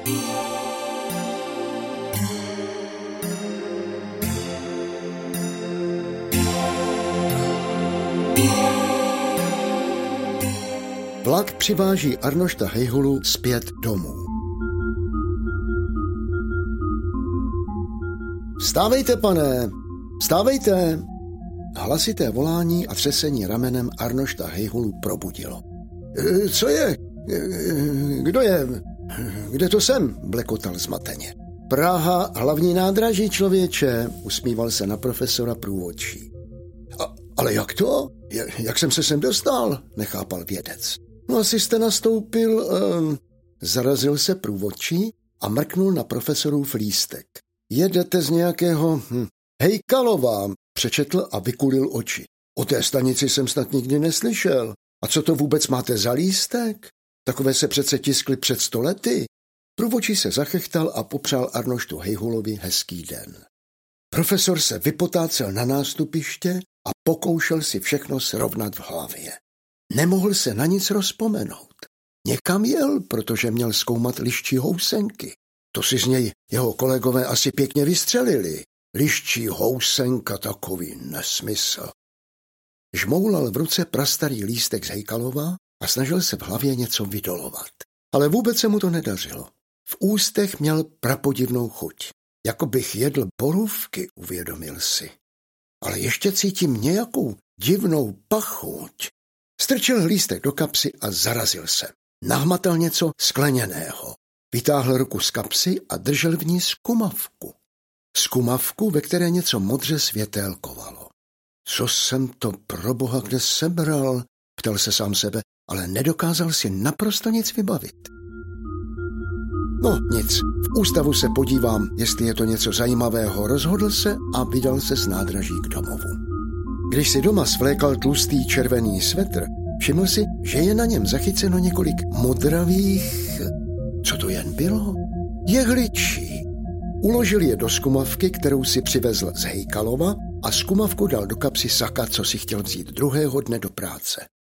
Vlak přiváží Arnošta Hejhulu zpět domů. Vstávejte, pane! Vstávejte! Hlasité volání a třesení ramenem Arnošta Hejhulu probudilo. Co je? Kdo je? Kde to jsem? Blekotal zmateně. Praha, hlavní nádraží, člověče, usmíval se na profesora průvodčí. Ale jak to? Jak jsem se sem dostal? Nechápal vědec. No asi jste nastoupil... Zarazil se průvodčí a mrknul na profesorův lístek. Jedete z nějakého... Hejkalova, přečetl a vykulil oči. O té stanici jsem snad nikdy neslyšel. A co to vůbec máte za lístek? Takové se přece tiskly před 100 lety. Průvodčí se zachechtal a popřál Arnoštu Hejhulovi hezký den. Profesor se vypotácel na nástupiště a pokoušel si všechno srovnat v hlavě. Nemohl se na nic rozpomenout. Někam jel, protože měl zkoumat liščí housenky. To si z něj jeho kolegové asi pěkně vystřelili. Liščí housenka, takový nesmysl. Žmoulal v ruce prastarý lístek z Hejkalova a snažil se v hlavě něco vydolovat. Ale vůbec se mu to nedařilo. V ústech měl prapodivnou chuť. Jako bych jedl borůvky, uvědomil si. Ale ještě cítím nějakou divnou pachuť. Strčil lístek do kapsy a zarazil se. Nahmatal něco skleněného. Vytáhl ruku z kapsy a držel v ní skumavku. Skumavku, ve které něco modře světélkovalo. Co jsem to pro boha kde sebral? Ptal se sám sebe, ale nedokázal si naprosto nic vybavit. No nic, v ústavu se podívám, jestli je to něco zajímavého, rozhodl se a vydal se z nádraží k domovu. Když si doma svlékal tlustý červený svetr, všiml si, že je na něm zachyceno několik modravých... Co to jen bylo? Jehličí. Uložil je do skumavky, kterou si přivezl z Hejkalova a skumavku dal do kapsy saka, co si chtěl vzít druhého dne do práce.